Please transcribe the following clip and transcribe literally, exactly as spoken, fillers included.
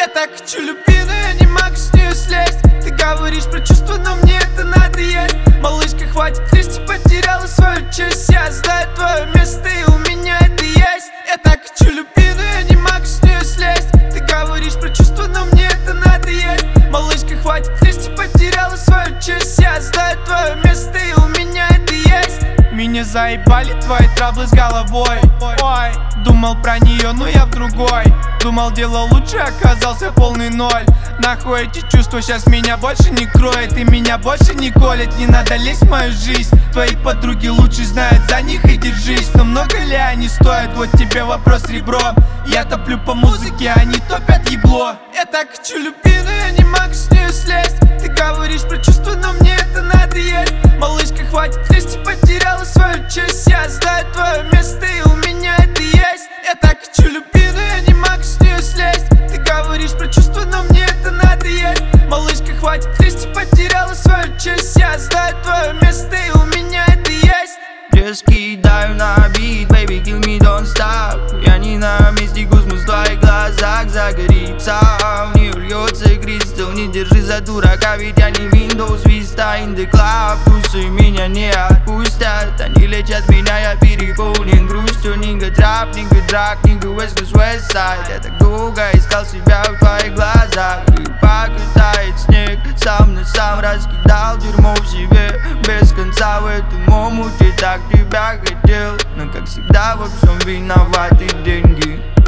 так хочу любви, но я не могу с нее слезть. Ты говоришь про чувства, но мне это надо есть. Малышка, хватит лезть, потеряла свою честь. Я знаю твое место, и у меня это есть. Я так хочу любви, но я не могу с нее слезть. Ты говоришь про чувства, но мне это надо есть. Малышка, хватит лезть, потеряла свою честь. Я знаю твое место, и у меня это есть. Меня заебали твои траблы с головой. Ой, думал про нее, но я в другой. Думал, делал лучше, оказался полный ноль. Нахуй эти чувства сейчас меня больше не кроет. И меня больше не колет, не надо лезть в мою жизнь. Твои подруги лучше знают, за них и держись. Но много ли они стоят, вот тебе вопрос ребром. Я топлю по музыке, они топят ебло. Я так хочу любви, но я не могу с нее слезть. Ты говоришь про чувства, но мне это надо есть. Малышка, хватит лезть, потеряла свою честь. Я знаю твое место, и у меня это есть. Я так хочу любви, но я не могу с нее слезть. Ты говоришь про чувства, но мне это надо есть. Малышка, хватит лезть, потеряла свою честь. Я знаю твое место, и у меня это есть. Just кидаю на бит, baby, kill me, don't stop. Я не на месте, космос в твоих глазах загорится. В нее льется кристалл, не держи за дурака, ведь я не Windows Vista in the club. Вкусы меня не отпустят, они лечат меня, я переполнен грустью. Нигга трап, нигга драк, нигга West Coast West Side. Я так долго искал себя в твоих глазах. Рыбак тает снег, сам на сам раскидал дерьмо в себе. Без конца в этом омуте, так тебя хотел. Но как всегда во всем виноваты деньги.